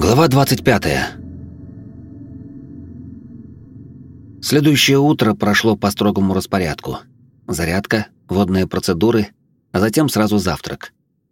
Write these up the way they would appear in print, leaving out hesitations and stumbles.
Глава 25. Следующее утро прошло по строгому распорядку. Зарядка, водные процедуры, а затем сразу завтрак.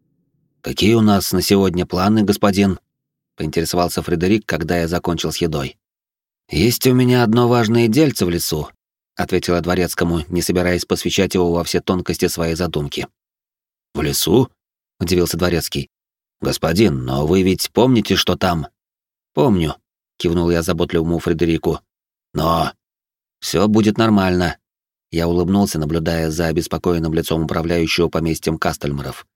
«Какие у нас на сегодня планы, господин?» — поинтересовался Фредерик, когда я закончил с едой. «Есть у меня одно важное дельце в лесу», — ответила дворецкому, не собираясь посвящать его во все тонкости своей задумки. «В лесу?» — удивился дворецкий. «Господин, но вы ведь помните, что там?» «Помню», — кивнул я заботливому Фредерику. «Но...» «Все будет нормально», — я улыбнулся, наблюдая за обеспокоенным лицом управляющего поместьем Кастельмаров.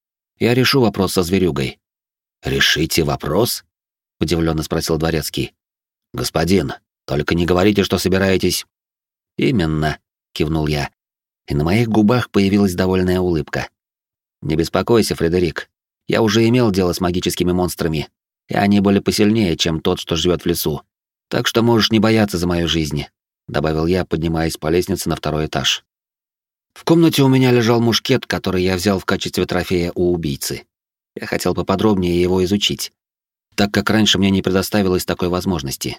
«Я решу вопрос со зверюгой». «Решите вопрос?» — удивленно спросил дворецкий. «Господин, только не говорите, что собираетесь...» «Именно», — кивнул я, и на моих губах появилась довольная улыбка. «Не беспокойся, Фредерик. Я уже имел дело с магическими монстрами, и они были посильнее, чем тот, что живет в лесу. Так что можешь не бояться за мою жизнь», — добавил я, поднимаясь по лестнице на второй этаж. В комнате у меня лежал мушкет, который я взял в качестве трофея у убийцы. Я хотел поподробнее его изучить, так как раньше мне не предоставилось такой возможности.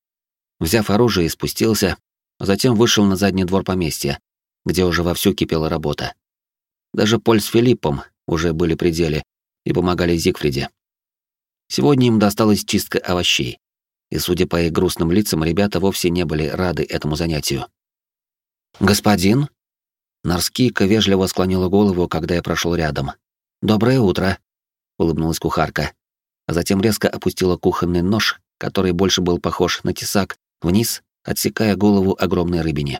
Взяв оружие, спустился, а затем вышел на задний двор поместья, где уже вовсю кипела работа. Даже Поль с Филиппом уже были при деле и помогали Зигфриде. Сегодня им досталась чистка овощей, и, судя по их грустным лицам, ребята вовсе не были рады этому занятию. «Господин?» Нарскийка вежливо склонила голову, когда я прошел рядом. «Доброе утро», — улыбнулась кухарка, а затем резко опустила кухонный нож, который больше был похож на тесак, вниз, отсекая голову огромной рыбине.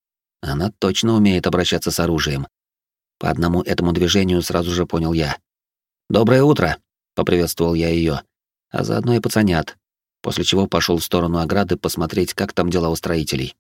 Она точно умеет обращаться с оружием. По одному этому движению сразу же понял я. «Доброе утро», — поприветствовал я ее, а заодно и пацанят, после чего пошел в сторону ограды посмотреть, как там дела у строителей.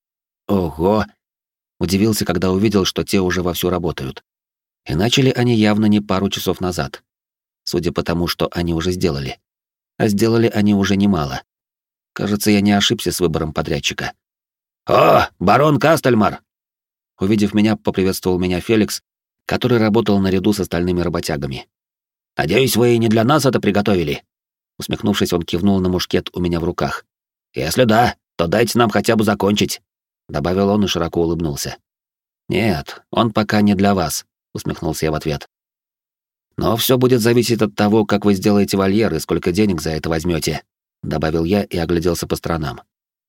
«Ого!» — удивился, когда увидел, что те уже вовсю работают. И начали они явно не пару часов назад, судя по тому, что они уже сделали. А сделали они уже немало. Кажется, я не ошибся с выбором подрядчика. «О, барон Кастельмар!» Увидев меня, поприветствовал меня Феликс, который работал наряду с остальными работягами. «Надеюсь, вы не для нас это приготовили?» Усмехнувшись, он кивнул на мушкет у меня в руках. «Если да, то дайте нам хотя бы закончить», — добавил он и широко улыбнулся. «Нет, он пока не для вас», — усмехнулся я в ответ. «Но все будет зависеть от того, как вы сделаете вольер и сколько денег за это возьмете», — добавил я и огляделся по сторонам.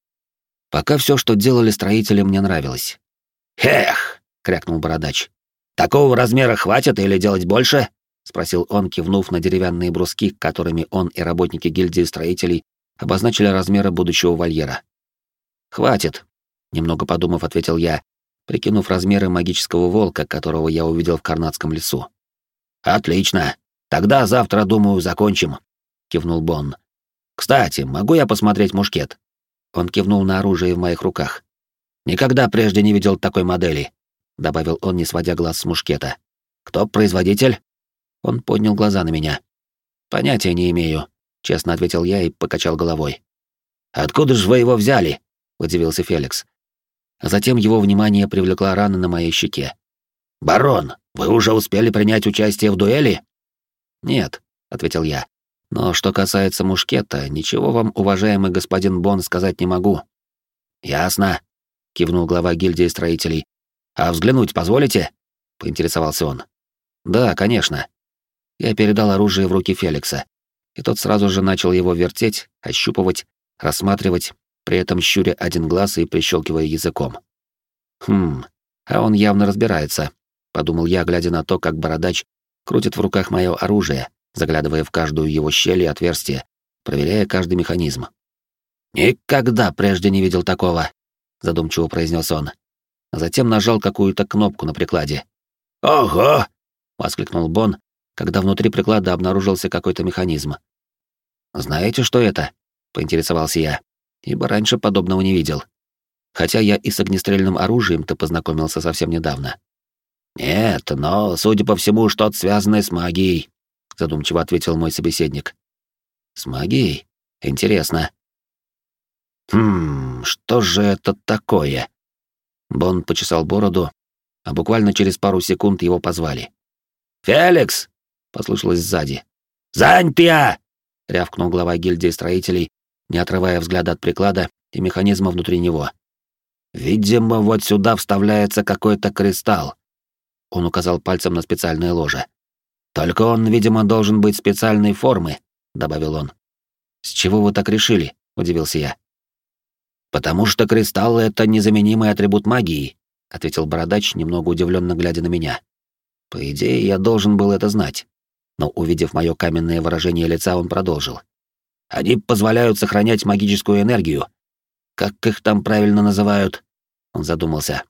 Пока все, что делали строители, мне нравилось. «Эх!» — крякнул бородач. «Такого размера хватит или делать больше?» — спросил он, кивнув на деревянные бруски, которыми он и работники гильдии строителей обозначили размеры будущего вольера. «Хватит», — немного подумав, ответил я, прикинув размеры магического волка, которого я увидел в Карнатском лесу. «Отлично. Тогда завтра, думаю, закончим», — кивнул Бонн. «Кстати, могу я посмотреть мушкет?» Он кивнул на оружие в моих руках. «Никогда прежде не видел такой модели», — добавил он, не сводя глаз с мушкета. «Кто производитель?» Он поднял глаза на меня. «Понятия не имею», — честно ответил я и покачал головой. «Откуда же вы его взяли?» — удивился Феликс. А затем его внимание привлекла рана на моей щеке. «Барон, вы уже успели принять участие в дуэли?» «Нет», — ответил я. «Но что касается мушкета, ничего вам, уважаемый господин Бонн, сказать не могу». «Ясно», — кивнул глава гильдии строителей. «А взглянуть позволите?» — поинтересовался он. «Да, конечно». Я передал оружие в руки Феликса, и тот сразу же начал его вертеть, ощупывать, рассматривать, при этом щуря один глаз и прищелкивая языком. А он явно разбирается», — подумал я, глядя на то, как бородач крутит в руках мое оружие, заглядывая в каждую его щель и отверстие, проверяя каждый механизм. «Никогда прежде не видел такого», — задумчиво произнес он. А затем нажал какую-то кнопку на прикладе. «Ого!» — воскликнул Бонн, когда внутри приклада обнаружился какой-то механизм. «Знаете, что это?» — поинтересовался я, ибо раньше подобного не видел. Хотя я и с огнестрельным оружием-то познакомился совсем недавно. «Нет, но, судя по всему, что-то связанное с магией», — задумчиво ответил мой собеседник. «С магией? Интересно». Что же это такое?» Бонн почесал бороду, а буквально через пару секунд его позвали. «Феликс!» — послышалось сзади. «Занятия!» рявкнул глава гильдии строителей, не отрывая взгляда от приклада и механизма внутри него. «Видимо, вот сюда вставляется какой-то кристалл». Он указал пальцем на специальное ложе. «Только он, видимо, должен быть специальной формы», — добавил он. «С чего вы так решили?» — удивился я. «Потому что кристаллы — это незаменимый атрибут магии», — ответил бородач, немного удивленно глядя на меня. По идее, я должен был это знать. Но, увидев мое каменное выражение лица, он продолжил. «Они позволяют сохранять магическую энергию. Как их там правильно называют?» Он задумался.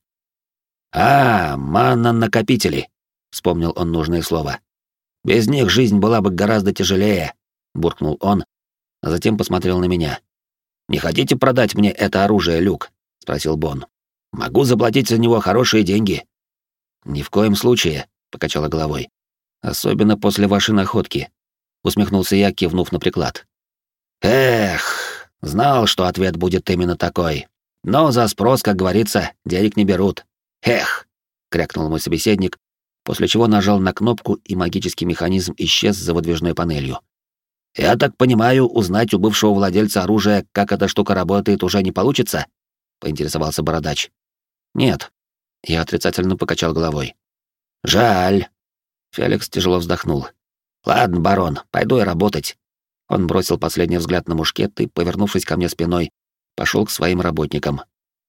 Манна-накопители», — вспомнил он нужное слово. «Без них жизнь была бы гораздо тяжелее», — буркнул он, а затем посмотрел на меня. «Не хотите продать мне это оружие, Люк?» — спросил Бон. «Могу заплатить за него хорошие деньги». «Ни в коем случае», — покачала головой. «Особенно после вашей находки», — усмехнулся я, кивнув на приклад. «Эх, знал, что ответ будет именно такой. Но за спрос, как говорится, денег не берут. Эх!» — крякнул мой собеседник, после чего нажал на кнопку, и магический механизм исчез за выдвижной панелью. «Я так понимаю, узнать у бывшего владельца оружия, как эта штука работает, уже не получится?» — поинтересовался бородач. «Нет». Я отрицательно покачал головой. «Жаль». Феликс тяжело вздохнул. «Ладно, барон, пойду я работать». Он бросил последний взгляд на мушкет и, повернувшись ко мне спиной, пошел к своим работникам.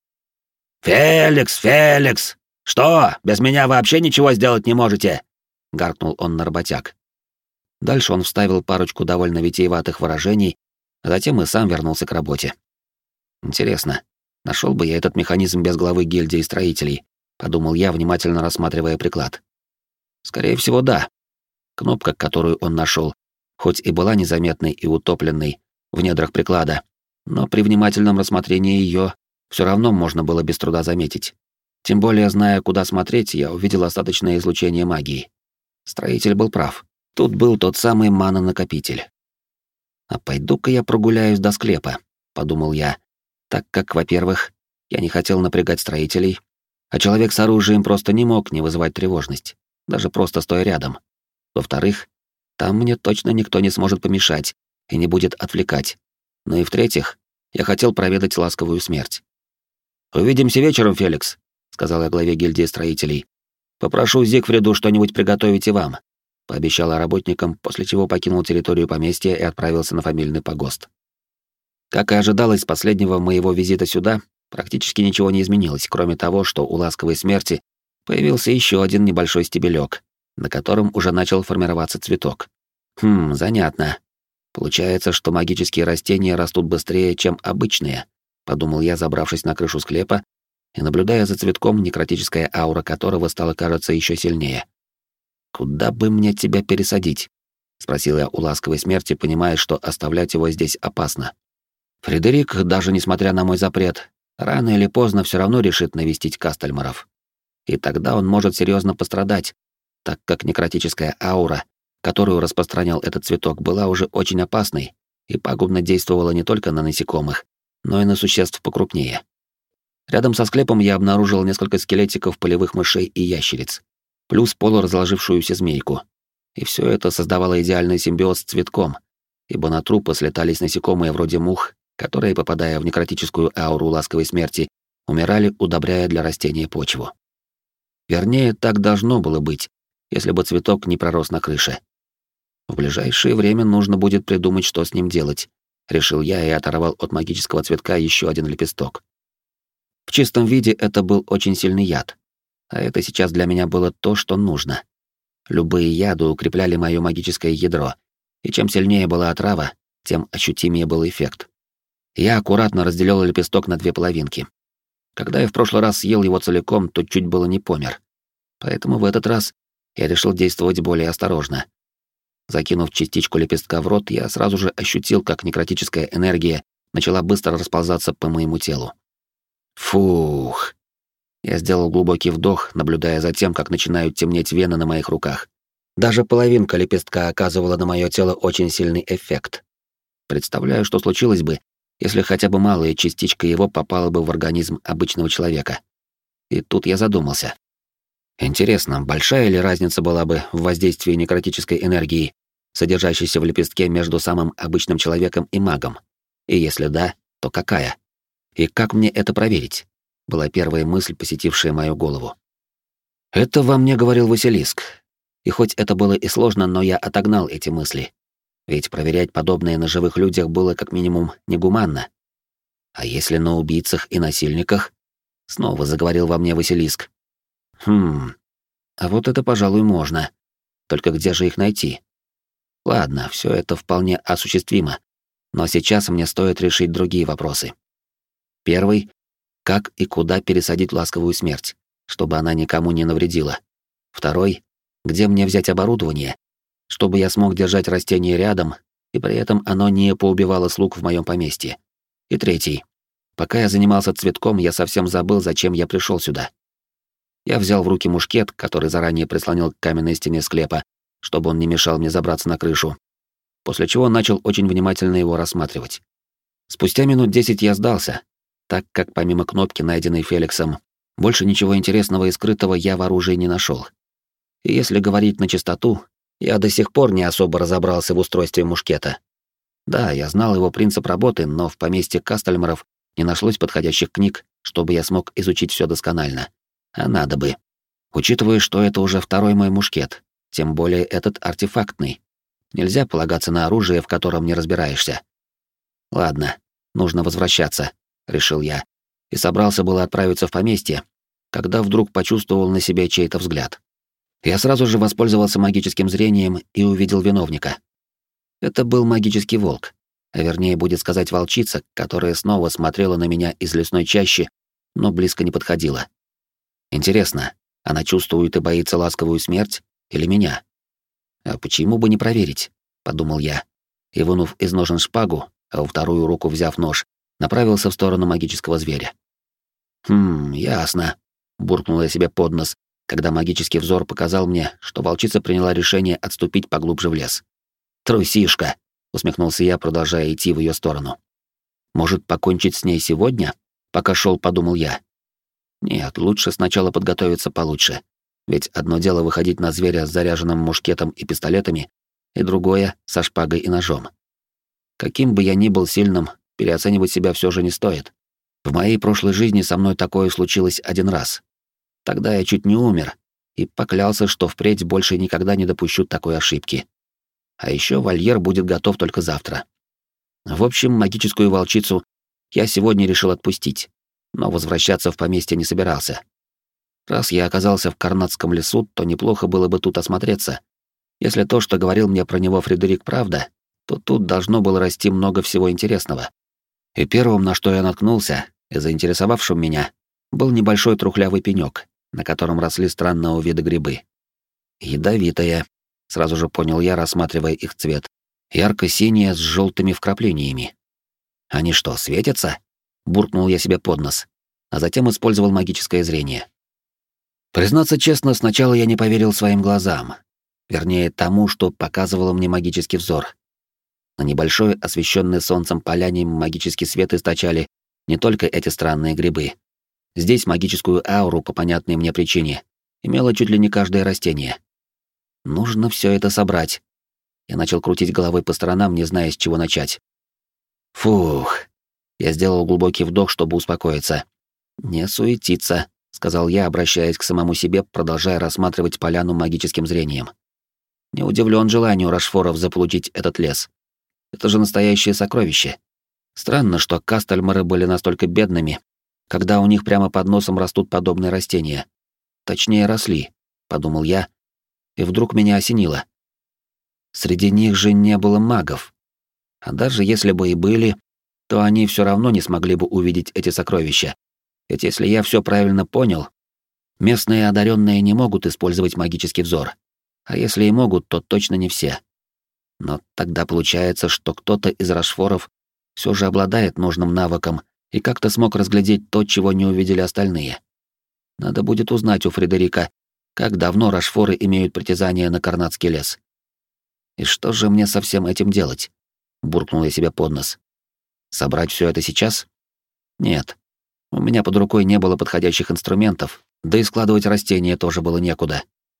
«Феликс! Что, без меня вообще ничего сделать не можете?» — гаркнул он на работяг. Дальше он вставил парочку довольно витиеватых выражений, а затем и сам вернулся к работе. «Интересно, нашел бы я этот механизм без главы гильдии строителей?» — подумал я, внимательно рассматривая приклад. Скорее всего, да. Кнопка, которую он нашел, хоть и была незаметной и утопленной в недрах приклада, но при внимательном рассмотрении ее все равно можно было без труда заметить. Тем более, зная, куда смотреть, я увидел остаточное излучение магии. Строитель был прав. Тут был тот самый мана-накопитель. «А пойду-ка я прогуляюсь до склепа», — подумал я, так как, во-первых, я не хотел напрягать строителей, а человек с оружием просто не мог не вызывать тревожность, даже просто стоя рядом. Во-вторых, там мне точно никто не сможет помешать и не будет отвлекать. Ну и в-третьих, я хотел проведать ласковую смерть. «Увидимся вечером, Феликс», — сказал я главе гильдии строителей. «Попрошу Зигфриду что-нибудь приготовить и вам», — пообещал я работникам, после чего покинул территорию поместья и отправился на фамильный погост. Как и ожидалось, с последнего моего визита сюда практически ничего не изменилось, кроме того, что у ласковой смерти появился еще один небольшой стебелек, на котором уже начал формироваться цветок. Занятно. Получается, что магические растения растут быстрее, чем обычные, подумал я, забравшись на крышу склепа и наблюдая за цветком, некротическая аура которого стала, кажется, еще сильнее. «Куда бы мне тебя пересадить?» — спросил я у ласковой смерти, понимая, что оставлять его здесь опасно. Фредерик, даже несмотря на мой запрет, рано или поздно все равно решит навестить Кастельмаров. И тогда он может серьезно пострадать, так как некротическая аура, которую распространял этот цветок, была уже очень опасной и пагубно действовала не только на насекомых, но и на существ покрупнее. Рядом со склепом я обнаружил несколько скелетиков полевых мышей и ящериц, плюс полуразложившуюся змейку. И все это создавало идеальный симбиоз с цветком, ибо на трупы слетались насекомые вроде мух, которые, попадая в некротическую ауру ласковой смерти, умирали, удобряя для растения почву. Вернее, так должно было быть, если бы цветок не пророс на крыше. В ближайшее время нужно будет придумать, что с ним делать, решил я и оторвал от магического цветка еще один лепесток. В чистом виде это был очень сильный яд, а это сейчас для меня было то, что нужно. Любые яды укрепляли мое магическое ядро, и чем сильнее была отрава, тем ощутимее был эффект. Я аккуратно разделил лепесток на две половинки. Когда я в прошлый раз съел его целиком, то чуть было не помер. Поэтому в этот раз я решил действовать более осторожно. Закинув частичку лепестка в рот, я сразу же ощутил, как некротическая энергия начала быстро расползаться по моему телу. Фух. Я сделал глубокий вдох, наблюдая за тем, как начинают темнеть вены на моих руках. Даже половинка лепестка оказывала на мое тело очень сильный эффект. Представляю, что случилось бы, если хотя бы малая частичка его попала бы в организм обычного человека. И тут я задумался. Интересно, большая ли разница была бы в воздействии некротической энергии, содержащейся в лепестке между самым обычным человеком и магом? И если да, то какая? И как мне это проверить? Была первая мысль, посетившая мою голову. Это во мне говорил Василиск. И хоть это было и сложно, но я отогнал эти мысли. Ведь проверять подобное на живых людях было как минимум негуманно. А если на убийцах и насильниках? Снова заговорил во мне Василиск. А вот это, пожалуй, можно. Только где же их найти? Ладно, все это вполне осуществимо. Но сейчас мне стоит решить другие вопросы. Первый — как и куда пересадить ласковую смерть, чтобы она никому не навредила. Второй — где мне взять оборудование, чтобы я смог держать растение рядом, и при этом оно не поубивало слуг в моем поместье. И третий — пока я занимался цветком, я совсем забыл, зачем я пришел сюда. Я взял в руки мушкет, который заранее прислонил к каменной стене склепа, чтобы он не мешал мне забраться на крышу, после чего начал очень внимательно его рассматривать. Спустя минут 10 я сдался, так как помимо кнопки, найденной Феликсом, больше ничего интересного и скрытого я в оружии не нашел. И если говорить на чистоту, я до сих пор не особо разобрался в устройстве мушкета. Да, я знал его принцип работы, но в поместье Кастельмаров не нашлось подходящих книг, чтобы я смог изучить все досконально. А надо бы. Учитывая, что это уже второй мой мушкет, тем более этот артефактный. Нельзя полагаться на оружие, в котором не разбираешься. Ладно, нужно возвращаться, решил я, и собрался было отправиться в поместье, когда вдруг почувствовал на себе чей-то взгляд. Я сразу же воспользовался магическим зрением и увидел виновника. Это был магический волк, а вернее будет сказать волчица, которая снова смотрела на меня из лесной чащи, но близко не подходила. Интересно, она чувствует и боится ласковую смерть или меня? А почему бы не проверить, подумал я, и, вынув из ножен шпагу, а во вторую руку взяв нож, направился в сторону магического зверя. Ясно, буркнул я себе под нос, когда магический взор показал мне, что волчица приняла решение отступить поглубже в лес. «Трусишка!» — усмехнулся я, продолжая идти в ее сторону. «Может, покончить с ней сегодня?» — пока шел, подумал я. Нет, лучше сначала подготовиться получше. Ведь одно дело выходить на зверя с заряженным мушкетом и пистолетами, и другое — со шпагой и ножом. Каким бы я ни был сильным, переоценивать себя все же не стоит. В моей прошлой жизни со мной такое случилось один раз. Тогда я чуть не умер и поклялся, что впредь больше никогда не допущу такой ошибки. А еще вольер будет готов только завтра. В общем, магическую волчицу я сегодня решил отпустить, но возвращаться в поместье не собирался. Раз я оказался в Карнатском лесу, то неплохо было бы тут осмотреться. Если то, что говорил мне про него Фредерик, правда, то тут должно было расти много всего интересного. И первым, на что я наткнулся, и заинтересовавшим меня, был небольшой трухлявый пенёк, на котором росли странного вида грибы. Ядовитые, сразу же понял я, рассматривая их цвет, ярко-синие с желтыми вкраплениями. Они что, светятся? Буркнул я себе под нос, а затем использовал магическое зрение. Признаться честно, сначала я не поверил своим глазам, вернее тому, что показывало мне магический взор. На небольшой, освещенной солнцем поляне магический свет источали не только эти странные грибы. Здесь магическую ауру, по понятной мне причине, имело чуть ли не каждое растение. Нужно все это собрать. Я начал крутить головой по сторонам, не зная, с чего начать. Фух. Я сделал глубокий вдох, чтобы успокоиться. «Не суетиться», — сказал я, обращаясь к самому себе, продолжая рассматривать поляну магическим зрением. Не удивлен желанию Рашфоров заполучить этот лес. Это же настоящее сокровище. Странно, что Кастельмары были настолько бедными, когда у них прямо под носом растут подобные растения. Точнее, росли, подумал я, и вдруг меня осенило. Среди них же не было магов. А даже если бы и были, то они все равно не смогли бы увидеть эти сокровища. Ведь если я все правильно понял, местные одаренные не могут использовать магический взор. А если и могут, то точно не все. Но тогда получается, что кто-то из Рашфоров все же обладает нужным навыком и как-то смог разглядеть то, чего не увидели остальные. Надо будет узнать у Фредерика, как давно Рашфоры имеют притязание на Карнатский лес. И что же мне со всем этим делать? Буркнул я себе под нос. Собрать все это сейчас? Нет. У меня под рукой не было подходящих инструментов, да и складывать растения тоже было некуда.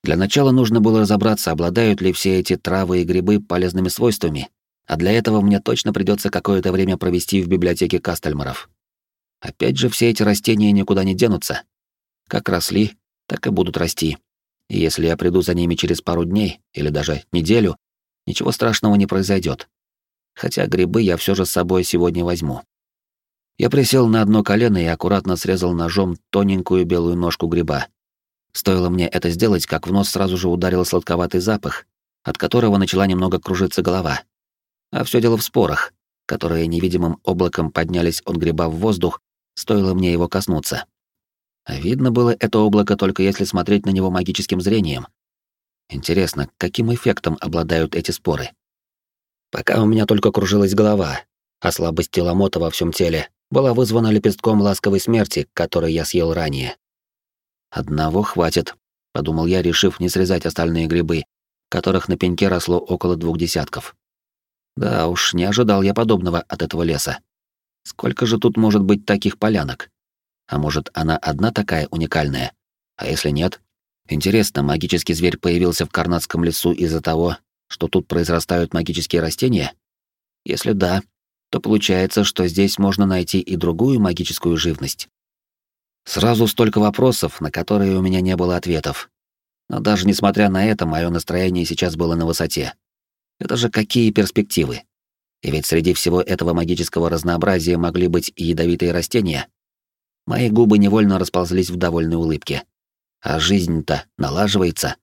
Для начала нужно было разобраться, обладают ли все эти травы и грибы полезными свойствами, а для этого мне точно придется какое-то время провести в библиотеке Кастельмаров. Опять же, все эти растения никуда не денутся. Как росли, так и будут расти. И если я приду за ними через пару дней или даже неделю, ничего страшного не произойдет. Хотя грибы я все же с собой сегодня возьму. Я присел на одно колено и аккуратно срезал ножом тоненькую белую ножку гриба. Стоило мне это сделать, как в нос сразу же ударил сладковатый запах, от которого начала немного кружиться голова. А все дело в спорах, которые невидимым облаком поднялись от гриба в воздух, стоило мне его коснуться. А видно было это облако только если смотреть на него магическим зрением. Интересно, каким эффектом обладают эти споры? Пока у меня только кружилась голова, а слабость ломота во всем теле была вызвана лепестком ласковой смерти, который я съел ранее. «Одного хватит», — подумал я, решив не срезать остальные грибы, которых на пеньке росло около 2 десятков. Да уж, не ожидал я подобного от этого леса. Сколько же тут может быть таких полянок? А может, она одна такая уникальная? А если нет? Интересно, магический зверь появился в Карнатском лесу из-за того, что тут произрастают магические растения? Если да, то получается, что здесь можно найти и другую магическую живность. Сразу столько вопросов, на которые у меня не было ответов. Но даже несмотря на это, мое настроение сейчас было на высоте. Это же какие перспективы? И ведь среди всего этого магического разнообразия могли быть и ядовитые растения. Мои губы невольно расползлись в довольной улыбке. А жизнь-то налаживается.